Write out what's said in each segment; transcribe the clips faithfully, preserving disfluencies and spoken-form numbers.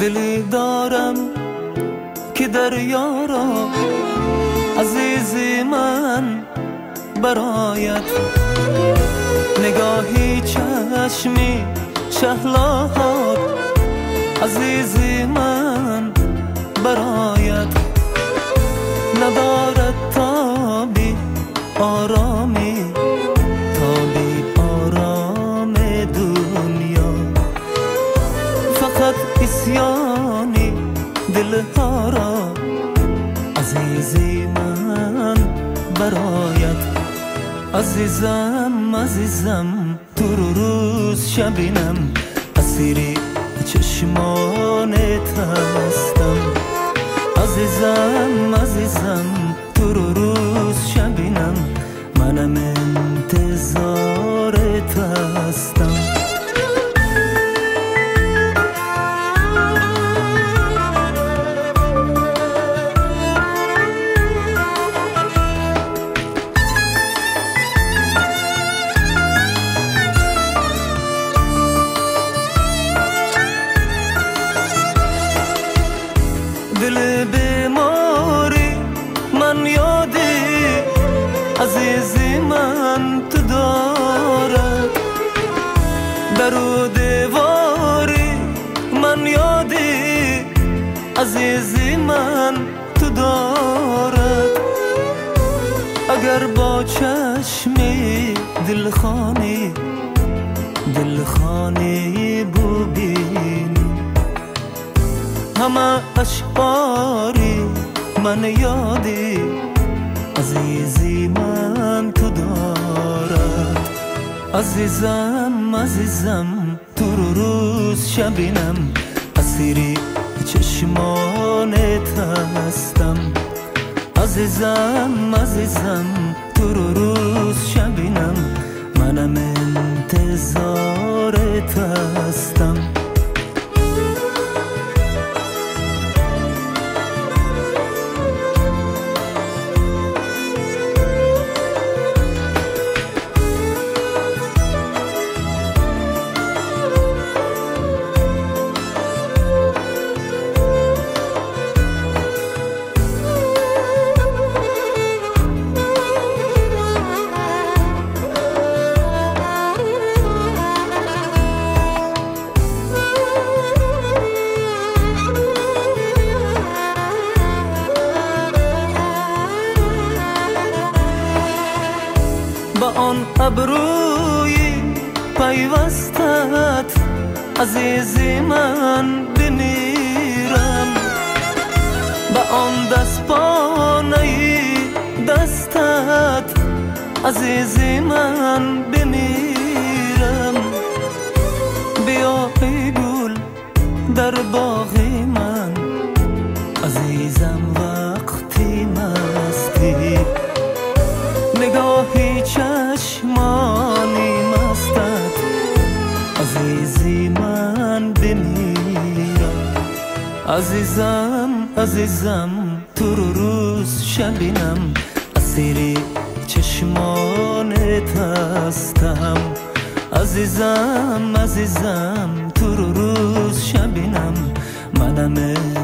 دلی دارم که دریا را عزیزی من برایت، نگاهی چشمی شهلاهات عزیزی من برایت، ندارد تابی آرامی تابی آرام دنیا، فقط اسیانی دلها را عزیزی من برایت. عزیزم عزیزم تو رو روز شبینم، اسیری چشمانت هستم. عزیزم عزیزم تو رو روز شبینم، منم انتظارت هستم. دل بیماری من یادی عزیزی من تو دارد، در و دیواری من یادی عزیزی من تو دارد. اگر با چشمی دلخانی دلخانی ببینی، همه اشعاری من یادی عزیزی من تو دارد. عزیزم عزیزم تو رو روز شبینم، اسیری چشمانت هستم. عزیزم عزیزم تو رو روز شبینم، منم انتظارت هستم. با آن ابروی پیوستت عزیزی من بمیرم، با آن دست پانه دستت عزیزی من بمیرم. بیا ای گل در باغ من عزیزم وقتی مستی، نگاهی چشمانی مستت عزیزی من بمیرم. عزیزم عزیزم تو رو روز شبینم، اسیری چشمانت هستم. عزیزم عزیزم تو رو روز شبینم، منم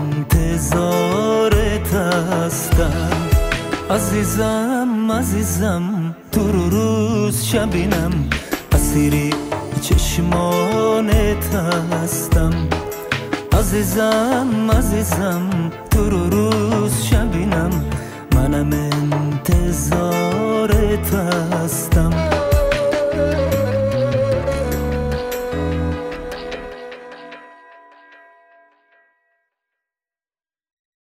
انتظارت هستم. عزیزم عزیزم تو رو روز شبینم، اسیری چشمانت هستم. عزیزم عزیزم تو رو روز شبینم، منم انتظارت